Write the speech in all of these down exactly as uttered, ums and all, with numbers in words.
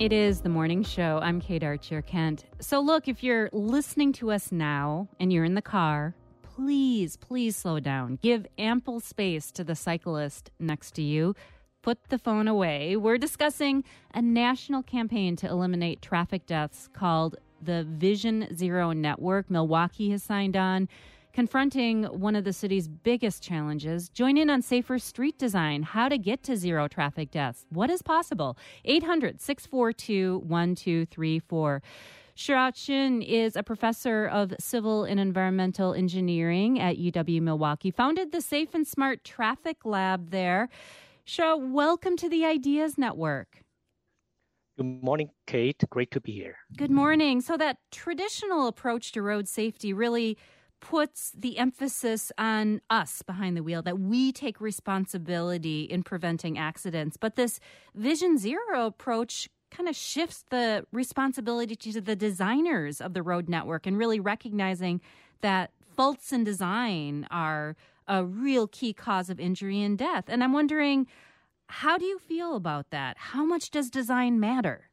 It is the morning show. I'm Kate Archer Kent. So look, if you're listening to us now and you're in the car, please, please slow down. Give ample space to the cyclist next to you. Put the phone away. We're discussing a national campaign to eliminate traffic deaths called the Vision Zero Network. Milwaukee has signed on, confronting one of the city's biggest challenges. Join in on safer street design, how to get to zero traffic deaths. What is possible? eight hundred, six four two, one two three four. Shira Shin is a professor of civil and environmental engineering at U W-Milwaukee, founded the Safe and Smart Traffic Lab there. Shira, welcome to the Ideas Network. Good morning, Kate. Great to be here. Good morning. So that traditional approach to road safety really puts the emphasis on us behind the wheel, that we take responsibility in preventing accidents. But this Vision Zero approach kind of shifts the responsibility to the designers of the road network and really recognizing that faults in design are a real key cause of injury and death. And I'm wondering, how do you feel about that? How much does design matter?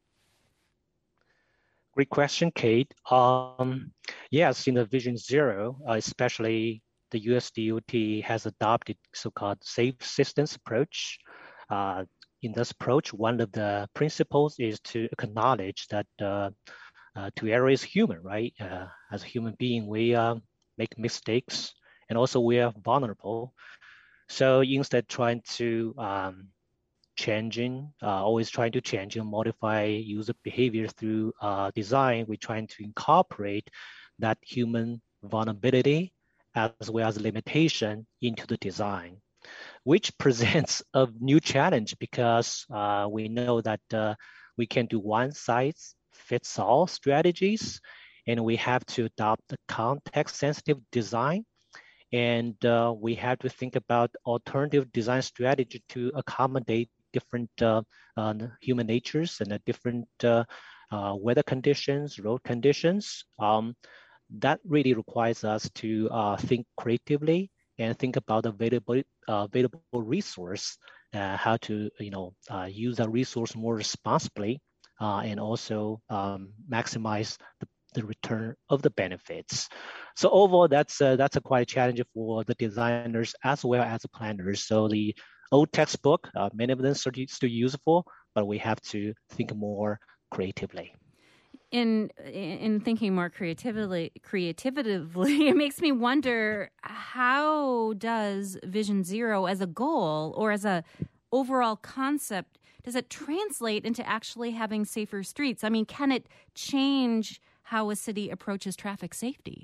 Great question, Kate. Um, yes, in the Vision Zero, uh, especially the U S D O T has adopted so-called safe systems approach. Uh, in this approach, one of the principles is to acknowledge that uh, uh, to err is human, right? Uh, as a human being, we uh, make mistakes, and also we are vulnerable. So instead trying to um, changing, uh, always trying to change and modify user behavior through uh, design, we're trying to incorporate that human vulnerability as well as limitation into the design, which presents a new challenge because uh, we know that uh, we can do one size fits all strategies, and we have to adopt the context-sensitive design. And uh, we have to think about alternative design strategy to accommodate different uh, uh, human natures and uh, different uh, uh, weather conditions, road conditions. Um, that really requires us to uh, think creatively and think about available uh, available resource, uh, how to you know uh, use that resource more responsibly, uh, and also um, maximize the, the return of the benefits. So overall, that's uh, that's a quite challenge for the designers as well as the planners. So the old textbook, uh, many of them still, still useful, but we have to think more creatively. In in thinking more creatively, creatively, it makes me wonder, how does Vision Zero as a goal or as a overall concept, does it translate into actually having safer streets? I mean, can it change how a city approaches traffic safety?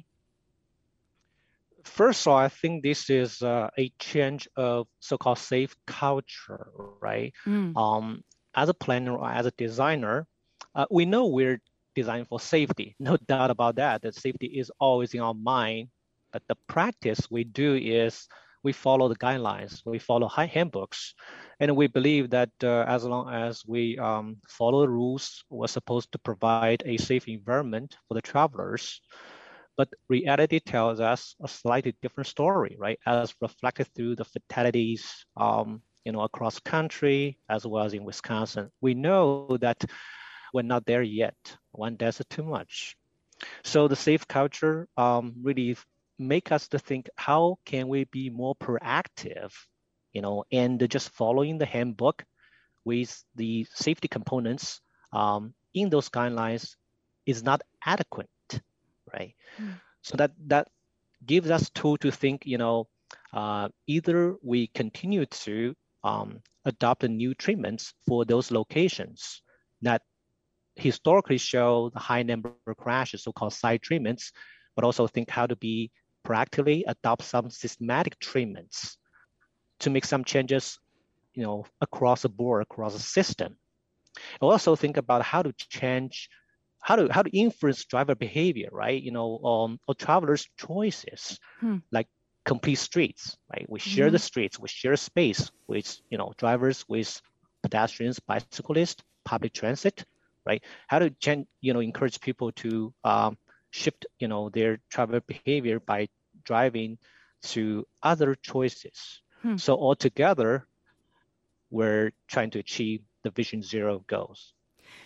First of all, I think this is uh, a change of so-called safe culture, right? Mm. Um, as a planner or as a designer, uh, we know we're designed for safety. No doubt about that, that safety is always in our mind. But the practice we do is we follow the guidelines, we follow high handbooks, and we believe that uh, as long as we um, follow the rules, we're supposed to provide a safe environment for the travelers. But reality tells us a slightly different story, right? As reflected through the fatalities, um, you know, across country, as well as in Wisconsin. We know that we're not there yet. One death is too much. So the safe culture um, really make us to think, how can we be more proactive, you know, and just following the handbook with the safety components um, in those guidelines is not adequate. Right. Mm. So that that gives us tool to think, you know, uh, either we continue to um, adopt the new treatments for those locations that historically show the high number of crashes, so-called side treatments, but also think how to be proactively adopt some systematic treatments to make some changes, you know, across the board, across the system. Also think about how to change How to how to influence driver behavior, right? You know, um, or travelers' choices, hmm. like complete streets, right? We share mm-hmm. the streets, we share space with you know drivers, with pedestrians, bicyclists, public transit, right? How to change, you know, encourage people to um, shift, you know, their travel behavior by driving to other choices. Hmm. So altogether, we're trying to achieve the Vision Zero goals.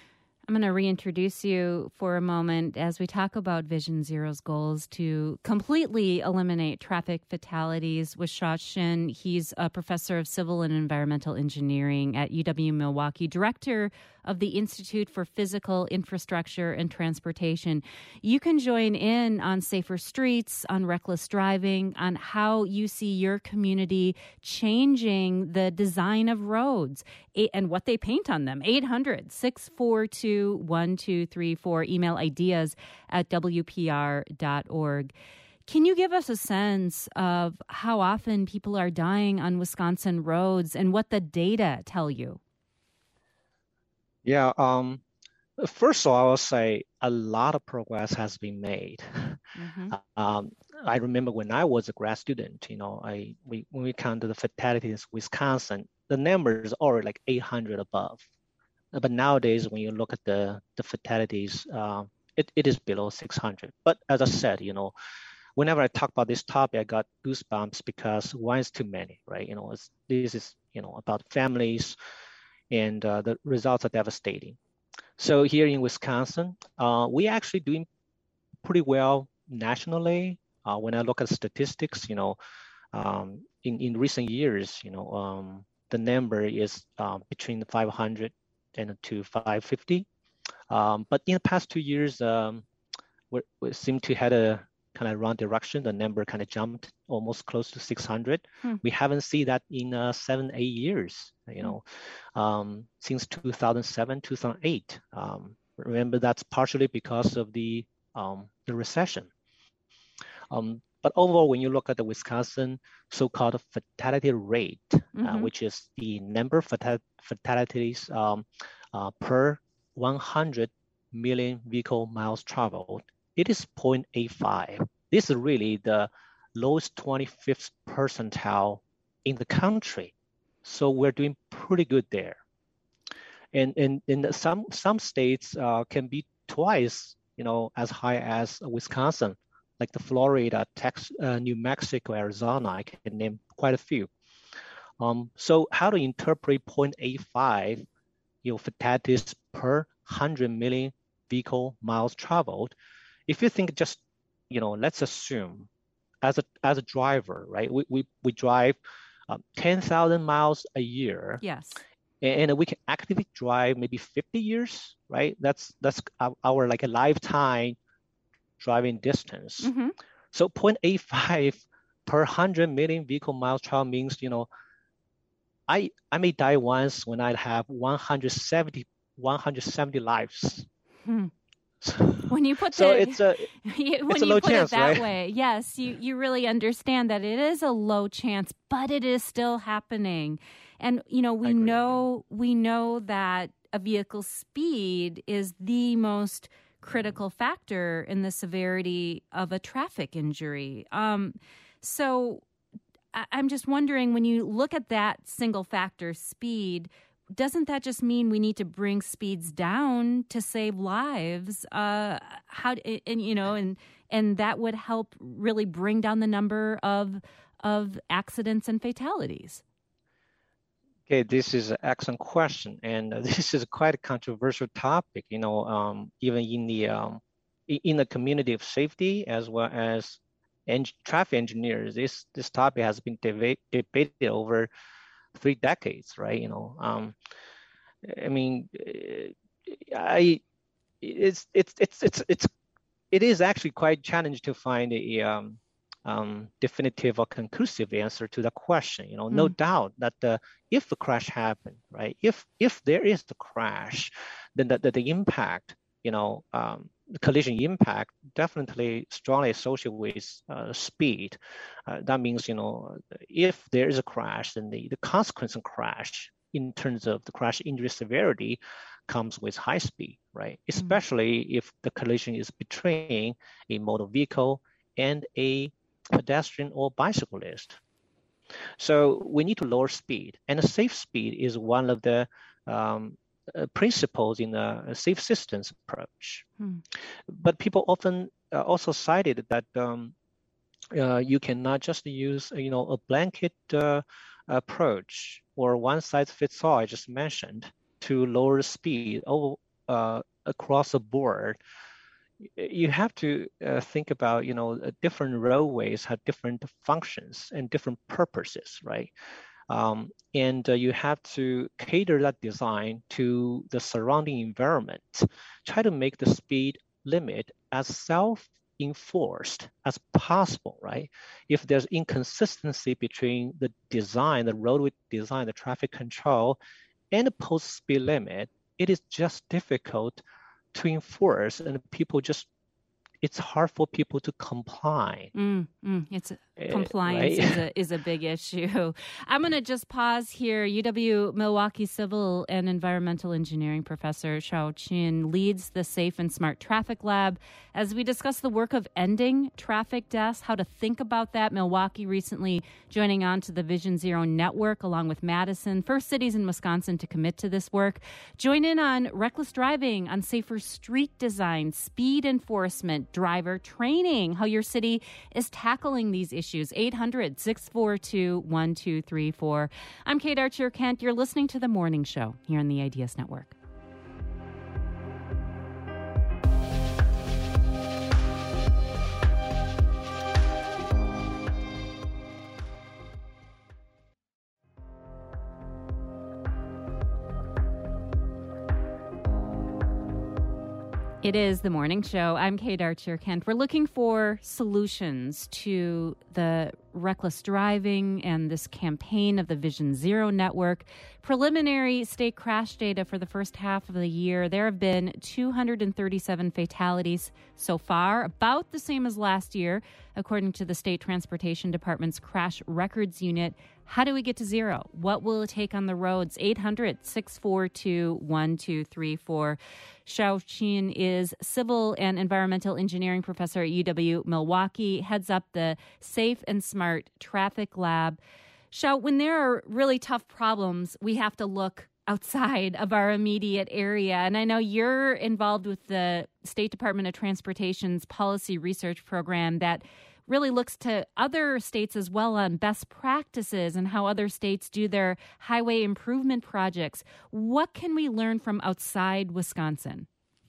I'm going to reintroduce you for a moment as we talk about Vision Zero's goals to completely eliminate traffic fatalities with Shaw Shin. He's a professor of civil and environmental engineering at U W-Milwaukee, director of the Institute for Physical Infrastructure and Transportation. You can join in on safer streets, on reckless driving, on how you see your community changing the design of roads and what they paint on them. eight hundred, six four two, one two three four. Email ideas at W P R dot org. Can you give us a sense of how often people are dying on Wisconsin roads and what the data tell you? Yeah, um, first of all, I will say a lot of progress has been made. Mm-hmm. Um, I remember when I was a grad student, you know, I we when we counted the fatalities in Wisconsin, the numbers are like eight hundred above. But nowadays, when you look at the, the fatalities, uh, it, it is below six hundred. But as I said, you know, whenever I talk about this topic, I got goosebumps because one is too many, right? You know, it's, this is, you know, about families, and uh, the results are devastating. So here in Wisconsin, uh, we actually doing pretty well nationally. Uh, when I look at statistics, you know, um, in, in recent years, you know, um, the number is uh, between five hundred and to five fifty. Um, but in the past two years, um, we we seem to had a kind of wrong direction. The number kind of jumped almost close to six hundred. Hmm. We haven't seen that in uh, seven, eight years, you know, hmm. um, since two thousand seven, two thousand eight. Um, remember, that's partially because of the, um, the recession. Um, but overall, when you look at the Wisconsin so-called fatality rate, mm-hmm. uh, which is the number of fatal- fatalities um, uh, per one hundred million vehicle miles traveled, it is zero point eight five. This is really the lowest twenty-fifth percentile in the country. So we're doing pretty good there. And and, and some some states uh, can be twice, you know, as high as Wisconsin, like the Florida, Texas, uh, New Mexico, Arizona. I can name quite a few. Um, so how to interpret zero point eight five, you know, fatalities per one hundred million vehicle miles traveled? If you think just, you know, let's assume as a as a driver, right? We we, we drive um, ten thousand miles a year. Yes. And, and we can actively drive maybe fifty years, right? That's that's our, our like a lifetime driving distance. Mm-hmm. So zero point eight five per one hundred million vehicle miles traveled means, you know, I I may die once when I have one hundred seventy lives. Hmm. When you put so the, it's a when it's a you low put chance, it that right? way, yes, you, you really understand that it is a low chance, but it is still happening. And you know, we know we know that a vehicle's speed is the most critical factor in the severity of a traffic injury. Um, so I, I'm just wondering, when you look at that single factor, speed, doesn't that just mean we need to bring speeds down to save lives? Uh, how and you know, and and that would help really bring down the number of of accidents and fatalities. Okay, this is an excellent question, and this is quite a controversial topic. You know, um, even in the um, in the community of safety as well as en- traffic engineers, this this topic has been deba- debated over three decades, right? You know, um, I mean, I it's it's it's it's it's it is actually quite challenging to find a um, um, definitive or conclusive answer to the question. You know, mm. no doubt that the, if the crash happened, right? If if there is the crash, then the the, the impact, you know, um, the collision impact definitely strongly associated with uh, speed. Uh, that means, you know, if there is a crash, then the, the consequence of crash in terms of the crash injury severity comes with high speed, right? Especially mm-hmm. if the collision is between a motor vehicle and a pedestrian or bicyclist. So we need to lower speed, and a safe speed is one of the um, uh, principles in a, a safe systems approach. Hmm. But people often uh, also cited that um, uh, you cannot just use, you know, a blanket uh, approach or one size fits all, I just mentioned, to lower speed over, uh, across the board, you have to uh, think about, you know, different roadways have different functions and different purposes, right? Um, and uh, you have to cater that design to the surrounding environment. Try to make the speed limit as self-enforced as possible, right? If there's inconsistency between the design, the roadway design, the traffic control, and the post speed limit, it is just difficult to enforce, and people just, it's hard for people to comply. Mm, mm, it's compliance right? is a is a big issue. I'm going to just pause here. U W Milwaukee Civil and Environmental Engineering professor Shao Qin leads the Safe and Smart Traffic Lab as we discuss the work of ending traffic deaths, how to think about that. Milwaukee recently joining on to the Vision Zero network along with Madison, first cities in Wisconsin to commit to this work. Join in on reckless driving, on safer street design, speed enforcement, driver training, how your city is tackling these issues. eight hundred, six four two, one two three four. I'm Kate Archer-Kent. You're listening to The Morning Show here on the Ideas Network. It is The Morning Show. I'm Kate Archer-Kent. We're looking for solutions to the reckless driving and this campaign of the Vision Zero network. Preliminary state crash data for the first half of the year, there have been two hundred thirty-seven fatalities so far, about the same as last year, according to the State Transportation Department's Crash Records Unit. How do we get to zero? What will it take on the roads? eight hundred, six four two, one two three four. Shao Qin is Civil and Environmental Engineering professor at U W Milwaukee, heads up the Safe and Smart Traffic Lab. Shao, when there are really tough problems, we have to look outside of our immediate area. And I know you're involved with the State Department of Transportation's policy research program that really looks to other states as well on best practices and how other states do their highway improvement projects. What can we learn from outside Wisconsin?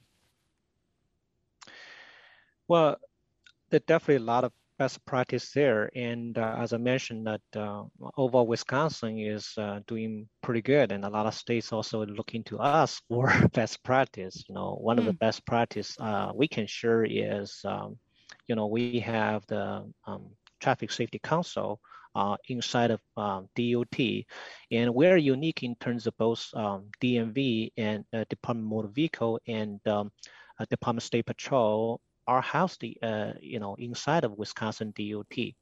Well, there's definitely a lot of best practice there. And uh, as I mentioned, that uh, overall Wisconsin is uh, doing pretty good. And a lot of states also looking to us for best practice. You know, one mm. of the best practice uh, we can share is um, you know, we have the um, Traffic Safety Council uh, inside of um, D O T, and we're unique in terms of both um, D M V and uh, Department of Motor Vehicle and um, uh, Department of State Patrol are housed, uh, you know, inside of Wisconsin D O T.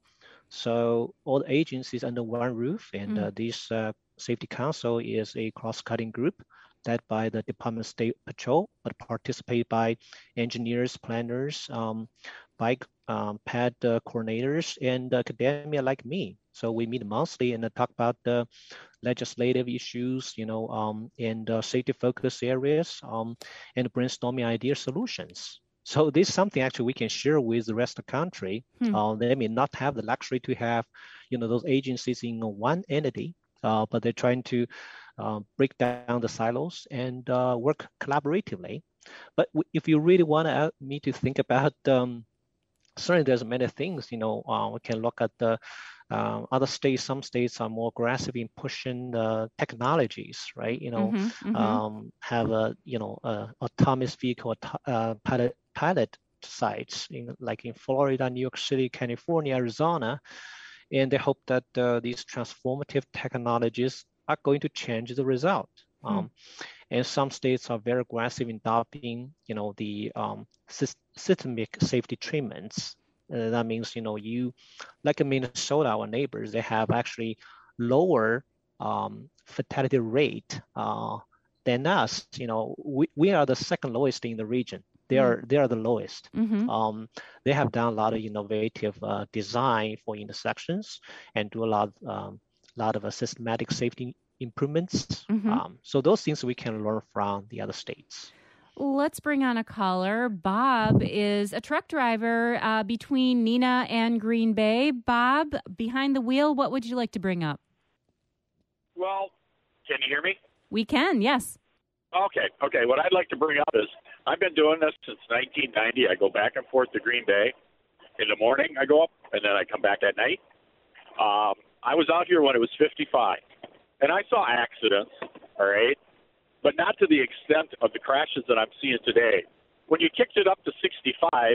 So all the agencies under one roof, and mm. uh, this uh, Safety Council is a cross-cutting group led by the Department of State Patrol, but participated by engineers, planners, um, bike um, pad uh, coordinators, and academia like me. So we meet monthly and uh, talk about the legislative issues, you know, um, and uh, safety focus areas, um, and brainstorming idea solutions. So this is something actually we can share with the rest of the country. Hmm. Uh, they may not have the luxury to have, you know, those agencies in one entity, uh, but they're trying to uh, break down the silos and uh, work collaboratively. But w- if you really want uh, me to think about, um, certainly there's many things, you know, uh, we can look at the uh, other states. Some states are more aggressive in pushing the technologies, right? You know, mm-hmm, mm-hmm. Um, have a, you know, uh, autonomous vehicle uh, pilot, pilot sites, in, like in Florida, New York City, California, Arizona. And they hope that uh, these transformative technologies are going to change the result. Um, mm. And some states are very aggressive in adopting, you know, the um, systemic safety treatments. Uh, that means, you know, you, like in Minnesota, our neighbors, they have actually lower um, fatality rate uh, than us. You know, we, we are the second lowest in the region. They mm. are they are the lowest. Mm-hmm. Um, they have done a lot of innovative uh, design for intersections and do a lot, um, lot of uh, systematic safety improvements. Mm-hmm. Um, so those things we can learn from the other states. Let's bring on a caller. Bob is a truck driver uh, between Neenah and Green Bay. Bob, behind the wheel, what would you like to bring up? Well, can you hear me? We can, yes. Okay, okay. What I'd like to bring up is I've been doing this since nineteen ninety. I go back and forth to Green Bay. In the morning, I go up, and then I come back at night. Um, I was out here when it was fifty-five, and I saw accidents, all right, but not to the extent of the crashes that I'm seeing today. When you kicked it up to sixty-five,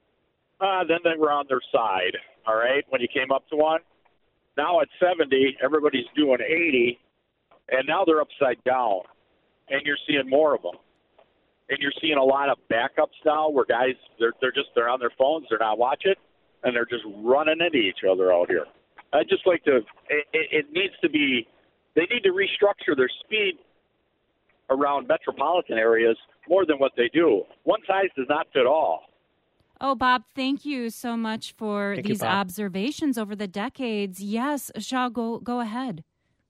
uh, then they were on their side, all right, when you came up to one. Now at seventy, everybody's doing eighty, and now they're upside down, and you're seeing more of them. And you're seeing a lot of backups now where guys, they're they're just, they're on their phones, they're not watching, and they're just running into each other out here. I'd just like to, it, it needs to be, they need to restructure their speed around metropolitan areas more than what they do. One size does not fit all. Oh, Bob, thank you so much for Thank these you, Bob. observations over the decades. Yes, Shaw, go go ahead.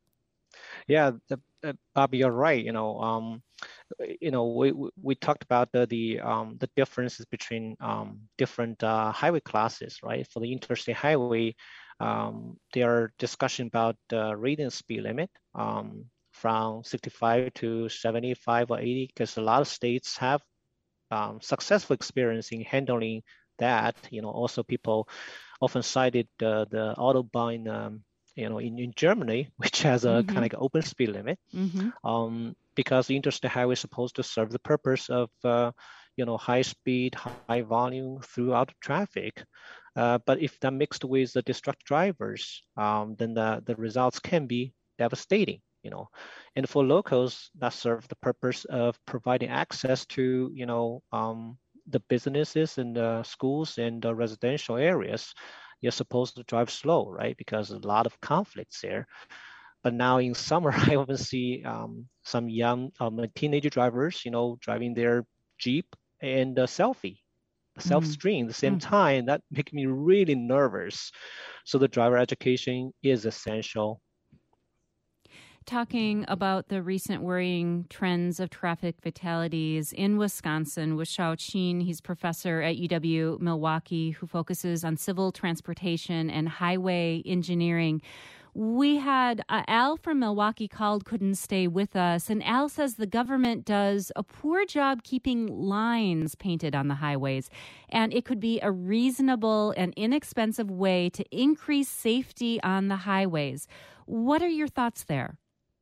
Yeah, the, uh, Bob, you're right. You know, um, you know, we we, we talked about the the um, the differences between um, different uh, highway classes, right? For the interstate highway, um, there are discussion about the rating speed limit um, from sixty-five to seventy-five or eighty, because a lot of states have um, successful experience in handling that. You know, also people often cited uh, the Autobahn. Um, you know, in, in Germany, which has a Mm-hmm. kind of like open speed limit, Mm-hmm. um, because the interstate highway is supposed to serve the purpose of, uh, you know, high speed, high volume throughout traffic. Uh, but if that mixed with the distract drivers, um, then the, the results can be devastating, you know. And for locals, that serve the purpose of providing access to, you know, um, the businesses and the schools and the residential areas. You're supposed to drive slow, right? Because there's a lot of conflicts there. But now in summer, I often see um, some young um, teenage drivers, you know, driving their Jeep and a selfie, a self-stream at the same Mm. time. That makes me really nervous. So the driver education is essential. Talking about the recent worrying trends of traffic fatalities in Wisconsin with Shao Qin. He's professor at U W Milwaukee who focuses on civil transportation and highway engineering. We had uh, Al from Milwaukee called, couldn't stay with us. And Al says the government does a poor job keeping lines painted on the highways. And it could be a reasonable and inexpensive way to increase safety on the highways. What are your thoughts there?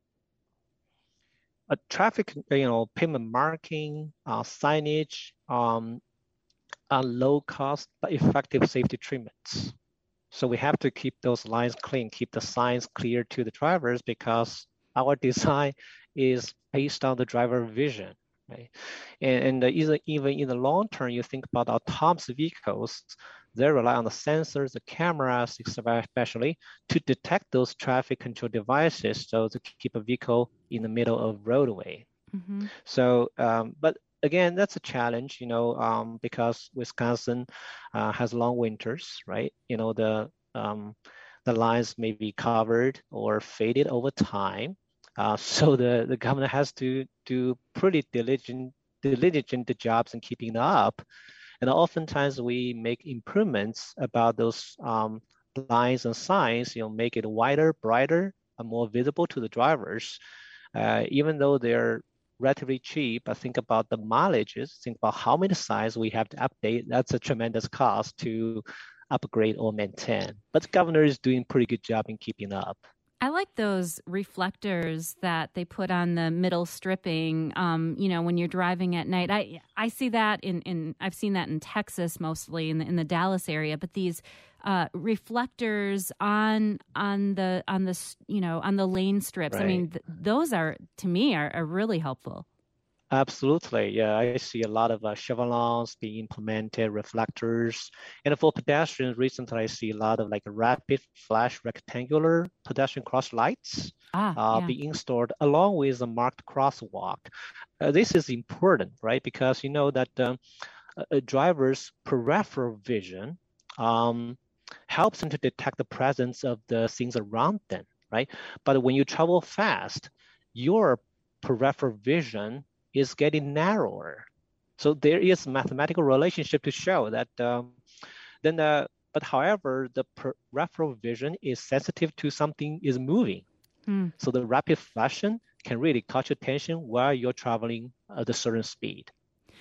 A traffic, you know, pavement marking, uh, signage, um, are low cost but effective safety treatments. So we have to keep those lines clean, keep the signs clear to the drivers, because our design is based on the driver vision, right? And, and uh, even, even in the long term, you think about autonomous vehicles, they rely on the sensors, the cameras, especially to detect those traffic control devices, so to keep a vehicle in the middle of roadway. Mm-hmm. So, um, but again, that's a challenge, you know, um, because Wisconsin uh, has long winters, right? You know, the um, the lines may be covered or faded over time. Uh, so the, the government has to do pretty diligent, diligent jobs in keeping up. And oftentimes we make improvements about those um, lines and signs, you know, make it wider, brighter, and more visible to the drivers. Uh, even though they're relatively cheap, I think about the mileages, think about how many signs we have to update. That's a tremendous cost to upgrade or maintain. But the governor is doing a pretty good job in keeping up. I like those reflectors that they put on the middle stripping, um, you know, when you're driving at night. I I see that in, in I've seen that in Texas mostly, in the, in the Dallas area. But these uh, reflectors on on the on the you know on the lane strips. Right. I mean, th- those are to me are, are really helpful. Absolutely. Yeah, I see a lot of uh, chevrons being implemented, reflectors. And for pedestrians, recently I see a lot of like rapid flash rectangular pedestrian cross lights Ah, uh, yeah. being installed along with a marked crosswalk. Uh, this is important, right? Because you know that um, a, a driver's peripheral vision um, helps them to detect the presence of the things around them, right? But when you travel fast, your peripheral vision is getting narrower. So there is a mathematical relationship to show that um, then the, but however, the peripheral vision is sensitive to something is moving. Mm. So the rapid flashing can really catch your attention while you're traveling at a certain speed.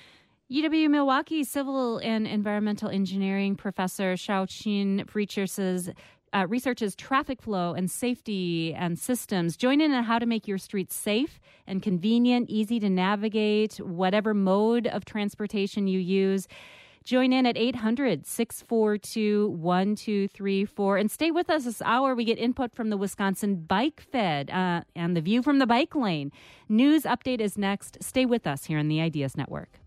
U W Milwaukee Civil and Environmental Engineering professor Xiaoqun researches, uh, researches traffic flow and safety and systems. Join in on how to make your streets safe and convenient, easy to navigate, whatever mode of transportation you use. Join in at eight hundred, six four two, one two three four. And stay with us this hour. We get input from the Wisconsin Bike Fed uh, and the view from the bike lane. News update is next. Stay with us here on the Ideas Network.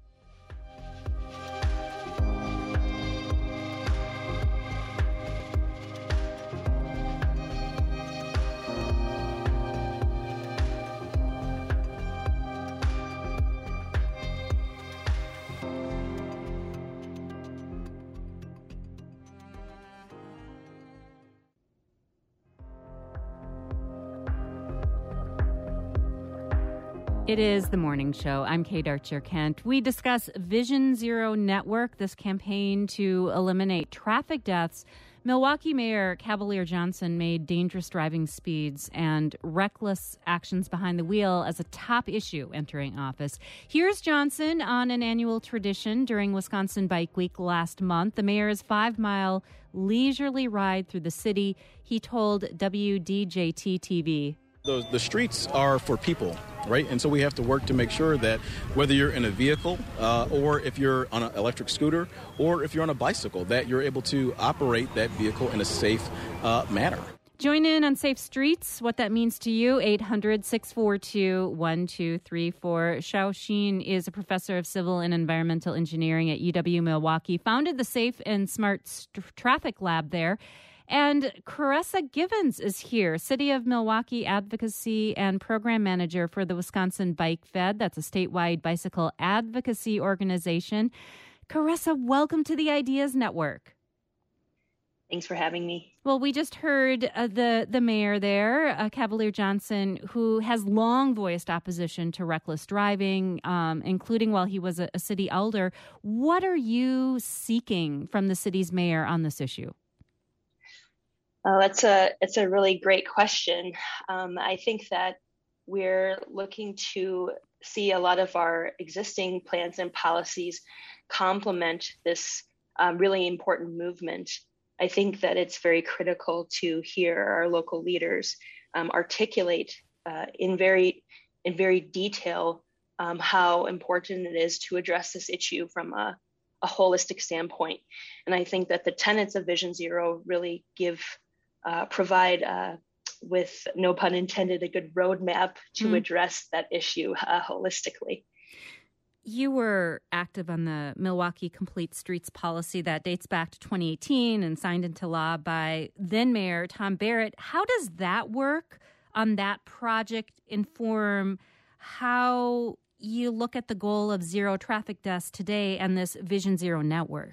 It is the morning show. I'm Kate Archer-Kent. We discuss Vision Zero Network, this campaign to eliminate traffic deaths. Milwaukee Mayor Cavalier Johnson made dangerous driving speeds and reckless actions behind the wheel as a top issue entering office. Here's Johnson on an annual tradition during Wisconsin Bike Week last month. The mayor's five-mile leisurely ride through the city. He told W D J T T V. The, the streets are for people, right? And so we have to work to make sure that whether you're in a vehicle uh, or if you're on an electric scooter or if you're on a bicycle, that you're able to operate that vehicle in a safe uh, manner. Join in on Safe Streets, what that means to you, eight hundred, six four two, one two three four. Xiaoqun is a professor of civil and environmental engineering at U W Milwaukee, founded the Safe and Smart St- Traffic Lab there. And Caressa Givens is here, City of Milwaukee Advocacy and Program Manager for the Wisconsin Bike Fed. That's a statewide bicycle advocacy organization. Caressa, welcome to the Ideas Network. Thanks for having me. Well, we just heard uh, the, the mayor there, uh, Cavalier Johnson, who has long voiced opposition to reckless driving, um, including while he was a, a city elder. What are you seeking from the city's mayor on this issue? Oh, that's a it's a really great question. Um, I think that we're looking to see a lot of our existing plans and policies complement this um, really important movement. I think that it's very critical to hear our local leaders um, articulate uh, in very in very detail um, how important it is to address this issue from a, a holistic standpoint. And I think that the tenets of Vision Zero really give Uh, provide, uh, with no pun intended, a good roadmap to mm. address that issue uh, holistically. You were active on the Milwaukee Complete Streets policy that dates back to twenty eighteen and signed into law by then Mayor Tom Barrett. How does that work on that project inform how you look at the goal of zero traffic deaths today and this Vision Zero network?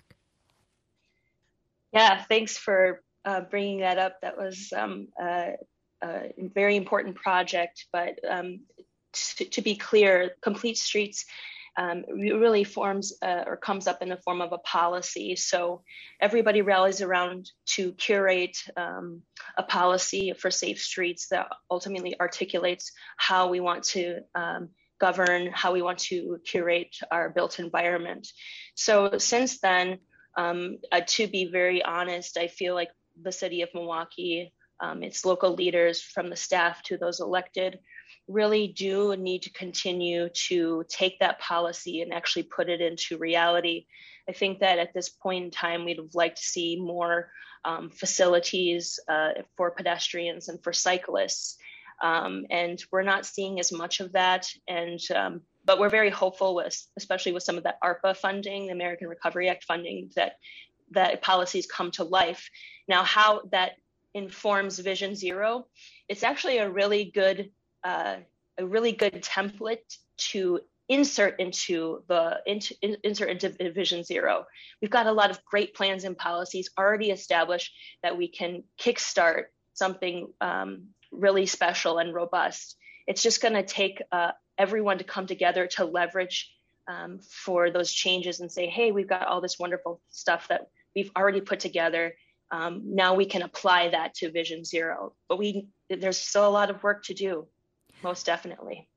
Yeah, thanks for Uh, bringing that up. That was um, uh, a very important project, but um, to, to be clear, Complete Streets um, really forms uh, or comes up in the form of a policy. So everybody rallies around to curate um, a policy for safe streets that ultimately articulates how we want to um, govern, how we want to curate our built environment. So since then, um, uh, to be very honest, I feel like the city of Milwaukee, um, its local leaders from the staff to those elected, really do need to continue to take that policy and actually put it into reality. I think that at this point in time, we'd have liked to see more um, facilities uh, for pedestrians and for cyclists. Um, and we're not seeing as much of that. And um, but we're very hopeful, with, especially with some of that ARPA funding, the American Recovery Act funding, that that policies come to life. Now, how that informs Vision Zero, it's actually a really good, uh, a really good template to insert into the into, insert into Vision Zero. We've got a lot of great plans and policies already established that we can kickstart something um, really special and robust. It's just going to take uh, everyone to come together to leverage um, for those changes and say, hey, we've got all this wonderful stuff that we've already put together. Um, now we can apply that to Vision Zero. But we there's still a lot of work to do, most definitely.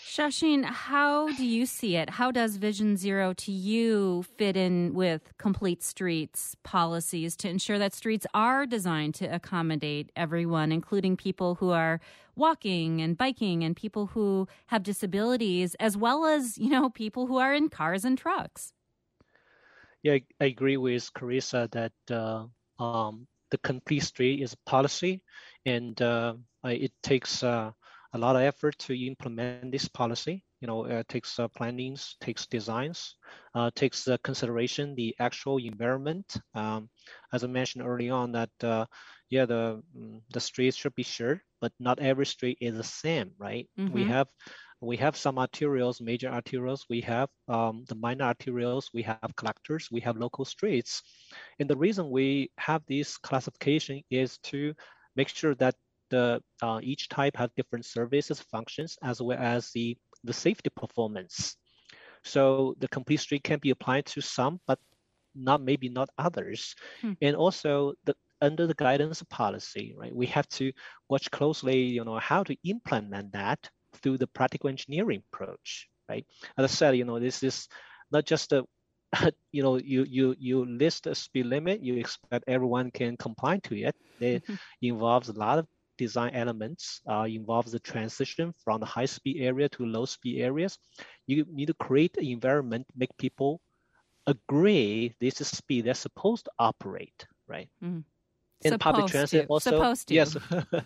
Shashin, how do you see it? How does Vision Zero to you fit in with Complete Streets policies to ensure that streets are designed to accommodate everyone, including people who are walking and biking and people who have disabilities, as well as, you know, people who are in cars and trucks? Yeah, I, I agree with Carissa that uh, um, the Complete Street is a policy, and uh, it takes uh, a lot of effort to implement this policy. You know, it takes uh, plannings, takes designs, uh, takes uh, consideration the actual environment. Um, as I mentioned early on, that uh, yeah, the the streets should be shared, but not every street is the same, right? Mm-hmm. We have we have some arterials, major arterials. We have um, the minor arterials. We have collectors. We have local streets, and the reason we have this classification is to make sure that the uh, each type has different services, functions, as well as the, the safety performance. So the Complete Street can be applied to some, but not maybe not others. Hmm. And also the under the guidance policy, right? We have to watch closely, you know, how to implement that through the practical engineering approach, right? As I said, you know, this is not just a you know, you you you list a speed limit, you expect everyone can comply to it. It mm-hmm. involves a lot of design elements, uh, involves the transition from the high speed area to low speed areas. You need to create an environment, make people agree this is speed they're supposed to operate, right? Mm. And supposed public transit to. also, supposed to. yes.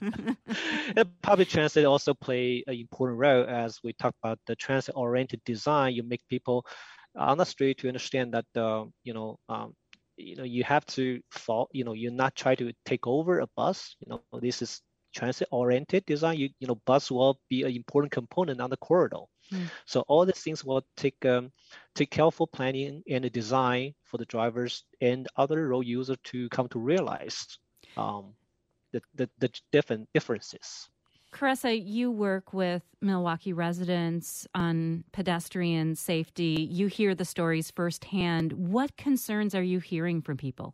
And public transit also play an important role as we talk about the transit-oriented design. You make people on the street to understand that, uh, you know, um, you know, you have to fall, you know, you're not trying to take over a bus. You know, this is transit-oriented design. You, you know, bus will be an important component on the corridor. Mm. So all these things will take um, take careful planning and the design for the drivers and other road users to come to realize um, the, the the different differences. Carissa, you work with Milwaukee residents on pedestrian safety. You hear the stories firsthand. What concerns are you hearing from people?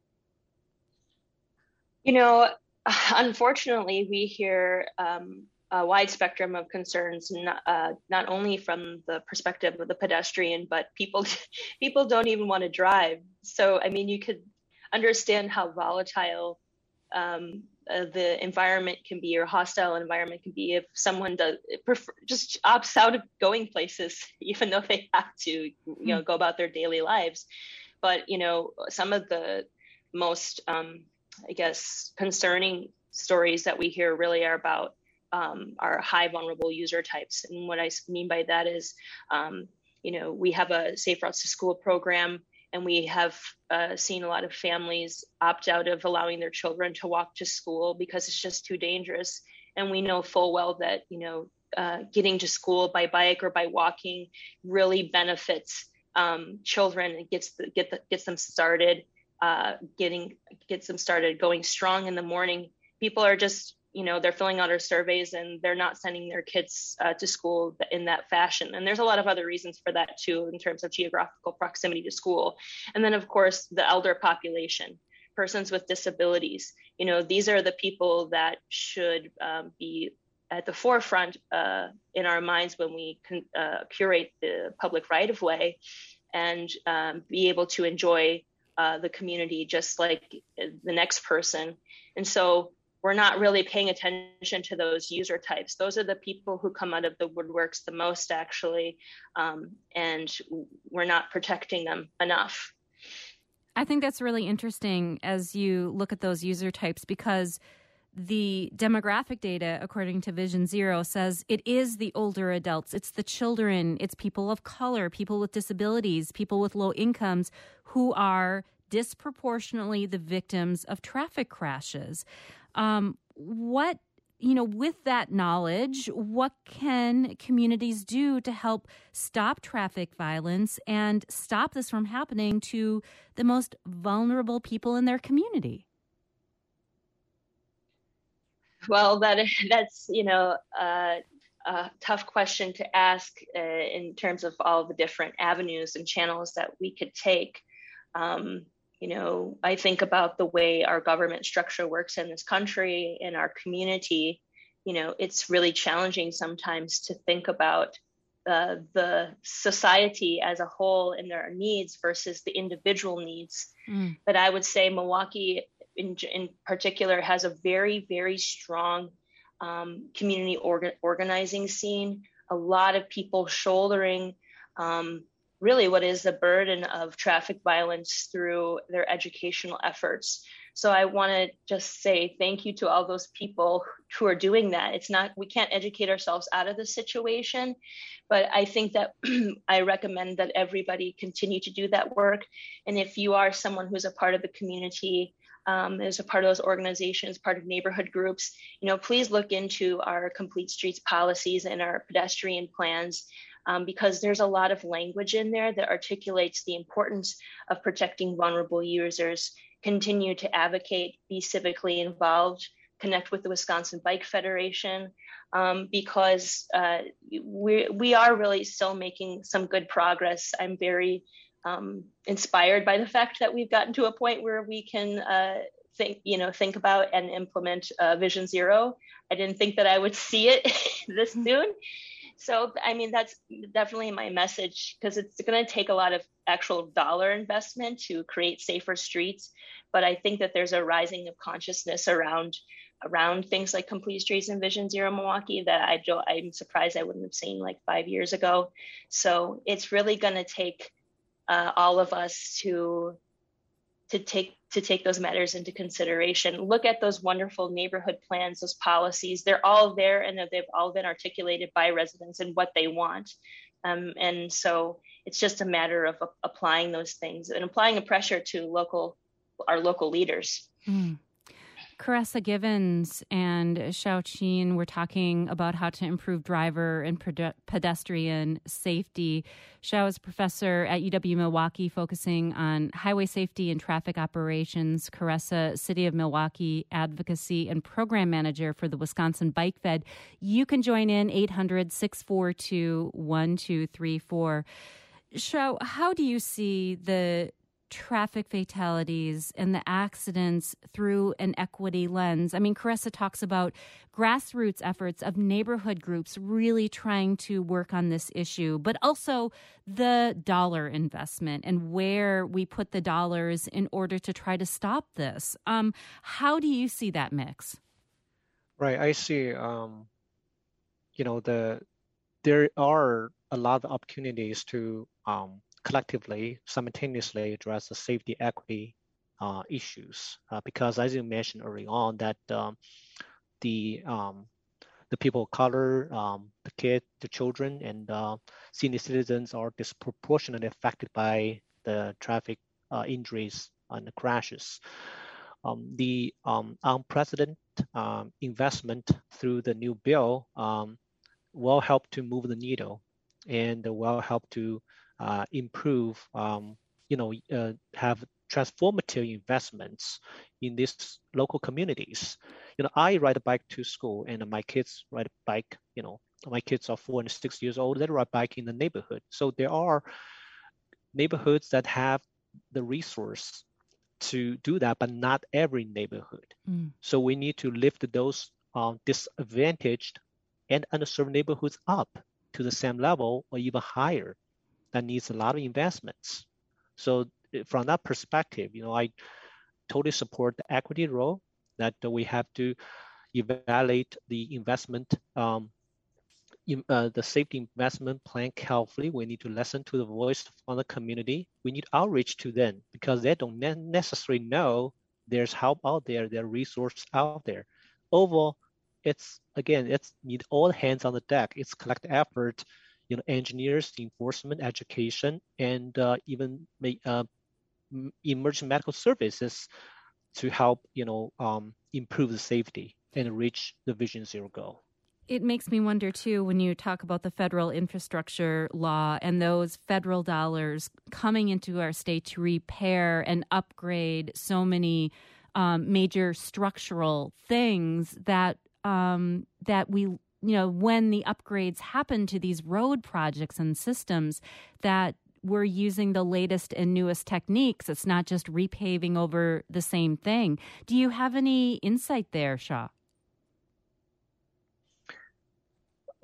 You know, unfortunately, we hear um, a wide spectrum of concerns, not, uh, not only from the perspective of the pedestrian, but people people don't even want to drive. So, I mean, you could understand how volatile um, uh, the environment can be, or hostile environment can be, if someone does prefer, just opts out of going places, even though they have to, you know, go about their daily lives. But, you know, some of the most, um, I guess, concerning stories that we hear really are about um, our high vulnerable user types. And what I mean by that is, um, you know, we have a Safe Routes to School program, and we have uh, seen a lot of families opt out of allowing their children to walk to school because it's just too dangerous. And we know full well that, you know, uh, getting to school by bike or by walking really benefits um, children. It gets the, get the, gets them started, uh, getting gets them started going strong in the morning. People are just, you know, they're filling out our surveys and they're not sending their kids uh, to school in that fashion. And there's a lot of other reasons for that too, in terms of geographical proximity to school. And then of course, the elder population, persons with disabilities, you know, these are the people that should um, be at the forefront uh, in our minds when we can, uh, curate the public right of way and um, be able to enjoy uh, the community just like the next person. And so we're not really paying attention to those user types. Those are the people who come out of the woodworks the most, actually, um, and we're not protecting them enough. I think that's really interesting as you look at those user types, because the demographic data, according to Vision Zero, says it is the older adults, it's the children, it's people of color, people with disabilities, people with low incomes who are disproportionately the victims of traffic crashes. Um, what, you know, with that knowledge, what can communities do to help stop traffic violence and stop this from happening to the most vulnerable people in their community? Well, that that's, you know, uh, a tough question to ask uh, in terms of all the different avenues and channels that we could take. Um, You know, I think about the way our government structure works in this country, in our community, you know, it's really challenging sometimes to think about uh, the society as a whole and their needs versus the individual needs. Mm. But I would say Milwaukee in, in particular has a very, very strong um, community orga- organizing scene, a lot of people shouldering um, really what is the burden of traffic violence through their educational efforts. So I want to just say thank you to all those people who are doing that. It's not, we can't educate ourselves out of the situation, but I think that I recommend that everybody continue to do that work. And if you are someone who's a part of the community, um, is a part of those organizations, part of neighborhood groups, you know, please look into our Complete Streets policies and our pedestrian plans. Um, because there's a lot of language in there that articulates the importance of protecting vulnerable users. Continue to advocate, be civically involved, connect with the Wisconsin Bike Federation, um, because uh, we, we are really still making some good progress. I'm very um, inspired by the fact that we've gotten to a point where we can uh, think, you know, think about and implement uh, Vision Zero. I didn't think that I would see it this soon. So, I mean, that's definitely my message, because it's going to take a lot of actual dollar investment to create safer streets. But I think that there's a rising of consciousness around around things like Complete Streets and Vision Zero Milwaukee that I don't, I'm surprised I wouldn't have seen like five years ago. So it's really going to take uh, all of us to to take to take those matters into consideration. Look at those wonderful neighborhood plans, those policies. They're all there, and they've all been articulated by residents and what they want. Um, and so it's just a matter of uh, applying those things and applying a pressure to local, our local leaders. Mm. Caressa Givens and Xiao Qin were talking about how to improve driver and pedestrian safety. Xiao is a professor at U W-Milwaukee focusing on highway safety and traffic operations. Caressa, City of Milwaukee advocacy and program manager for the Wisconsin Bike Fed. You can join in eight hundred, six four two, one two three four. Xiao, how do you see the traffic fatalities and the accidents through an equity lens? I mean, Caressa talks about grassroots efforts of neighborhood groups really trying to work on this issue, but also the dollar investment and where we put the dollars in order to try to stop this. Um, how do you see that mix? Right. I see, um, you know, the there are a lot of opportunities to um, collectively, simultaneously address the safety equity uh, issues, uh, because as you mentioned early on, that um, the um, the people of color, um, the kids, the children, and uh, senior citizens are disproportionately affected by the traffic uh, injuries and the crashes. Um, the um, unprecedented um, investment through the new bill um, will help to move the needle, and will help to Uh, improve, um, you know, uh, have transformative investments in these local communities. You know, I ride a bike to school, and my kids ride a bike. You know, my kids are four and six years old. They ride a bike in the neighborhood. So there are neighborhoods that have the resource to do that, but not every neighborhood. Mm. So we need to lift those um, disadvantaged and underserved neighborhoods up to the same level or even higher. That needs a lot of investments. So from that perspective, you know, I totally support the equity role, that we have to evaluate the investment, um, in, uh, the safety investment plan carefully. We need to listen to the voice from the community. We need outreach to them, because they don't ne- necessarily know there's help out there, there's resources out there. Overall, it's, again, it's need all hands on the deck. It's collective effort, you know, engineers, enforcement, education, and uh, even uh, emergency medical services to help, you know, um, improve the safety and reach the Vision Zero goal. It makes me wonder, too, when you talk about the federal infrastructure law and those federal dollars coming into our state to repair and upgrade so many um, major structural things that um, that we you know, when the upgrades happen to these road projects and systems, that we're using the latest and newest techniques. It's not just repaving over the same thing. Do you have any insight there, Xiao?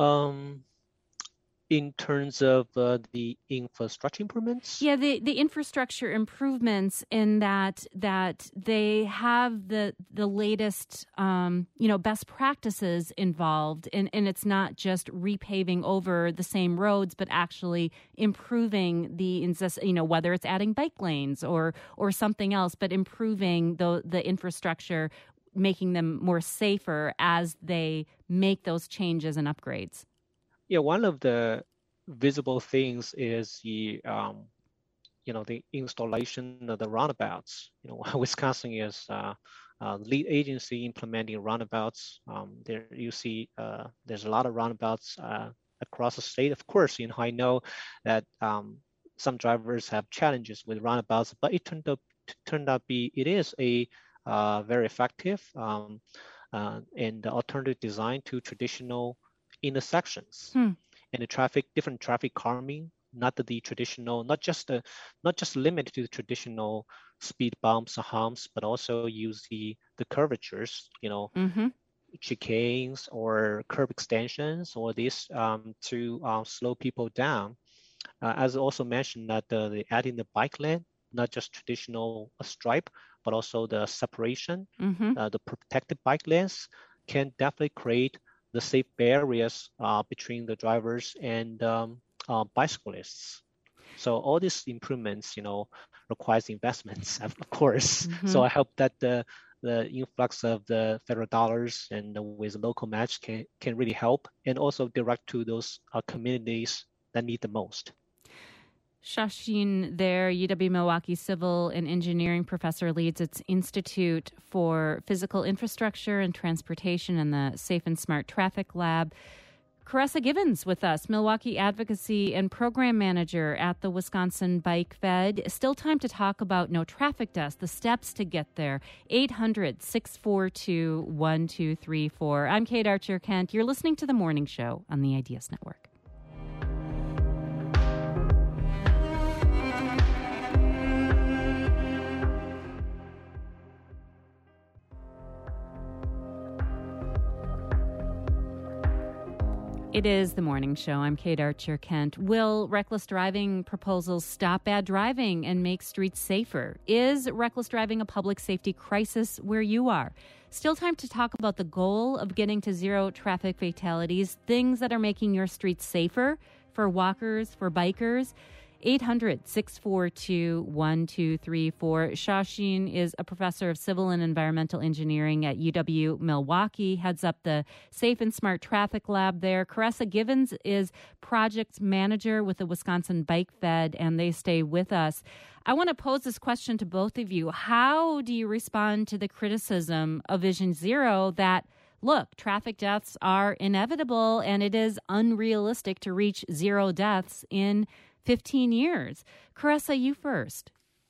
Um, in terms of uh, the infrastructure improvements? Yeah, the, the infrastructure improvements in that that they have the the latest um, you know best practices involved, and, and it's not just repaving over the same roads, but actually improving the you know whether it's adding bike lanes or or something else, but improving the the infrastructure, making them more safer as they make those changes and upgrades. Yeah, one of the visible things is the, um, you know, the installation of the roundabouts. You know, Wisconsin is uh, uh, lead agency implementing roundabouts. Um, there you see uh, there's a lot of roundabouts uh, across the state. Of course, you know, I know that um, some drivers have challenges with roundabouts, but it turned out turned out be it is a uh, very effective um, uh, and alternative design to traditional intersections. Hmm. And the traffic, different traffic calming, not the, the traditional, not just the, not just limited to the traditional speed bumps or humps, but also use the the curvatures, you know, mm-hmm. chicanes or curb extensions, or this um, to uh, slow people down. Uh, as also mentioned, that the, the adding the bike lane, not just traditional stripe, but also the separation, mm-hmm. uh, the protected bike lanes can definitely create the safe barriers uh, between the drivers and um, uh, bicyclists. So all these improvements, you know, requires investments, of course. Mm-hmm. So I hope that the the influx of the federal dollars and with local match can can really help, and also direct to those uh, communities that need the most. Xiaoxin there, U W-Milwaukee Civil and Engineering professor, leads its Institute for Physical Infrastructure and Transportation and the Safe and Smart Traffic Lab. Caressa Givens with us, Milwaukee Advocacy and Program Manager at the Wisconsin Bike Fed. Still time to talk about no traffic deaths, the steps to get there. eight hundred, six four two, one two three four. I'm Kate Archer-Kent. You're listening to The Morning Show on the Ideas Network. It is The Morning Show. I'm Kate Archer-Kent. Will reckless driving proposals stop bad driving and make streets safer? Is reckless driving a public safety crisis where you are? Still time to talk about the goal of getting to zero traffic fatalities, things that are making your streets safer for walkers, for bikers. eight hundred, six four two, one two three four. Xiaoxin is a professor of civil and environmental engineering at U W-Milwaukee, heads up the Safe and Smart Traffic Lab there. Caressa Givens is project manager with the Wisconsin Bike Fed, and they stay with us. I want to pose this question to both of you. How do you respond to the criticism of Vision Zero that, look, traffic deaths are inevitable and it is unrealistic to reach zero deaths in fifteen years. Caressa, you first.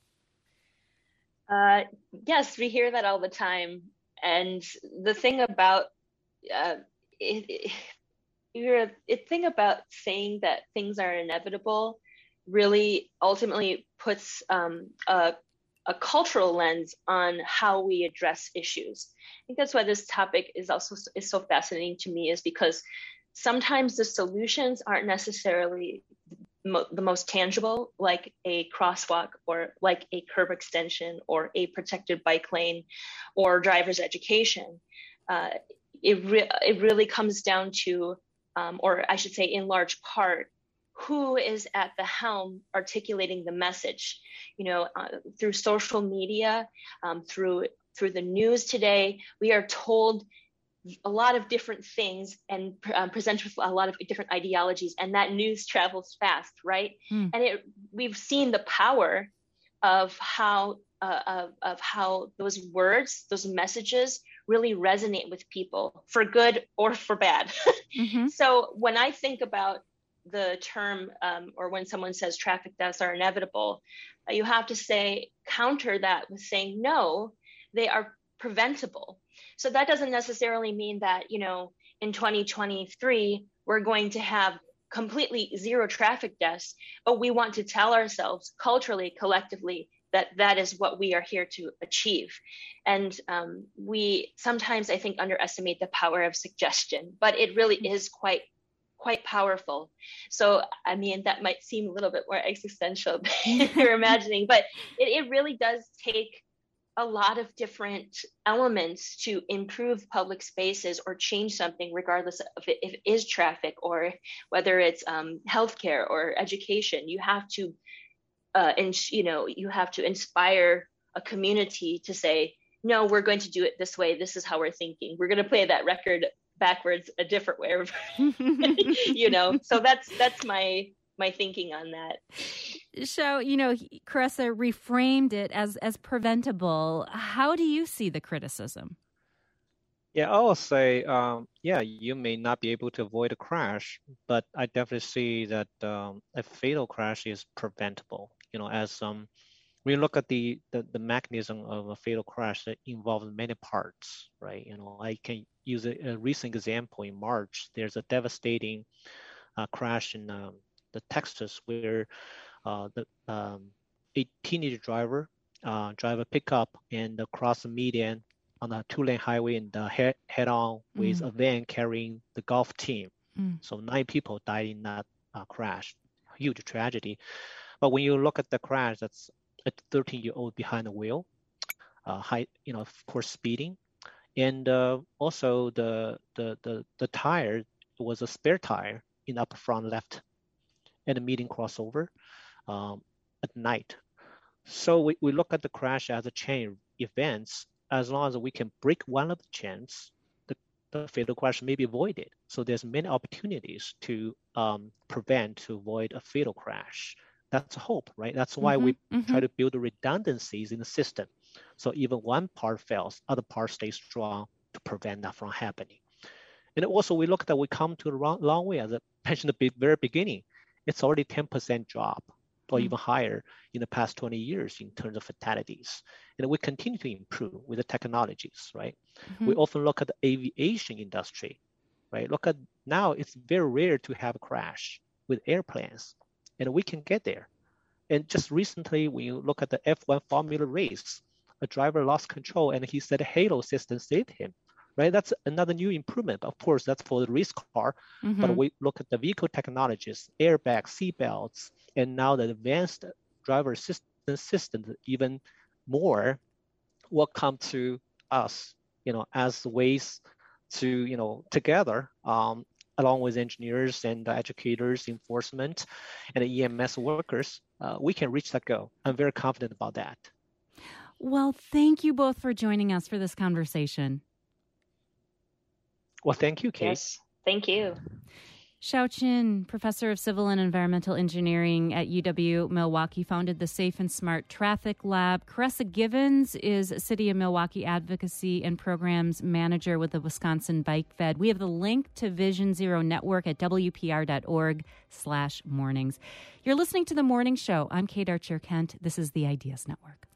Uh, yes, we hear that all the time. And the thing about uh, it, it, you're, the thing about saying that things are inevitable really ultimately puts um, a, a cultural lens on how we address issues. I think that's why this topic is also is so fascinating to me, is because sometimes the solutions aren't necessarily Mo- the most tangible, like a crosswalk or like a curb extension or a protected bike lane or driver's education. Uh, it, re- it really comes down to, um, or I should say in large part, who is at the helm articulating the message. You know, uh, through social media, um, through through the news today, we are told a lot of different things and um, presented with a lot of different ideologies, and that news travels fast, right? Mm. And it, we've seen the power of how uh, of, of how those words, those messages, really resonate with people for good or for bad. Mm-hmm. So when I think about the term, um, or when someone says traffic deaths are inevitable, uh, you have to say counter that with saying no, they are preventable. So that doesn't necessarily mean that, you know, in twenty twenty-three, we're going to have completely zero traffic deaths, but we want to tell ourselves culturally, collectively, that that is what we are here to achieve. And um, we sometimes, I think, underestimate the power of suggestion, but it really is quite quite powerful. So, I mean, that might seem a little bit more existential than you're imagining, but it, it really does take a lot of different elements to improve public spaces or change something, regardless of it, if it is traffic or whether it's um, healthcare or education. You have to, uh, and you know, you have to inspire a community to say, no, we're going to do it this way. This is how we're thinking. We're going to play that record backwards a different way, you know. So that's that's my my thinking on that. So, you know, Carissa reframed it as as preventable. How do you see the criticism? Yeah, I will say, um, yeah, you may not be able to avoid a crash, but I definitely see that um, a fatal crash is preventable. You know, as um, we look at the, the the mechanism of a fatal crash that involves many parts, right? You know, I can use a, a recent example in March. There's a devastating uh, crash in um, the Texas where uh, the um, a teenage driver uh, drive a pickup and cross the median on a two-lane highway and uh, head head on with mm. a van carrying the golf team. Mm. So nine people died in that uh, crash. Huge tragedy. But when you look at the crash, that's a thirteen-year-old behind the wheel, uh, high, you know, of course, speeding, and uh, also the the the the tire was a spare tire in the upper front left, and a median crossover um, at night. So we, we look at the crash as a chain events. As long as we can break one of the chains, the, the fatal crash may be avoided. So there's many opportunities to um, prevent, to avoid a fatal crash. That's hope, right? That's why mm-hmm, we mm-hmm. try to build redundancies in the system. So even one part fails, other parts stay strong to prevent that from happening. And also we look at that we come to a long, long way. As I mentioned at the very beginning, it's already ten percent drop or mm-hmm. even higher in the past twenty years in terms of fatalities. And we continue to improve with the technologies, right? Mm-hmm. We often look at the aviation industry, right? Look at now, it's very rare to have a crash with airplanes. And we can get there. And just recently, when you look at the F one Formula race, a driver lost control and he said a halo system saved him, right? That's another new improvement. Of course, that's for the race car. Mm-hmm. But we look at the vehicle technologies, airbags, seat belts, and now the advanced driver assistance systems even more will come to us, you know, as ways to, you know, together, um, along with engineers and educators, enforcement, and E M S workers, uh, we can reach that goal. I'm very confident about that. Well, thank you both for joining us for this conversation. Well, thank you, Kate. Yes, thank you. Xiao Qin, professor of civil and environmental engineering at U W-Milwaukee, founded the Safe and Smart Traffic Lab. Carissa Givens is City of Milwaukee Advocacy and Programs Manager with the Wisconsin Bike Fed. We have the link to Vision Zero Network at W P R dot org slash mornings. You're listening to The Morning Show. I'm Kate Archer Kent. This is the Ideas Network.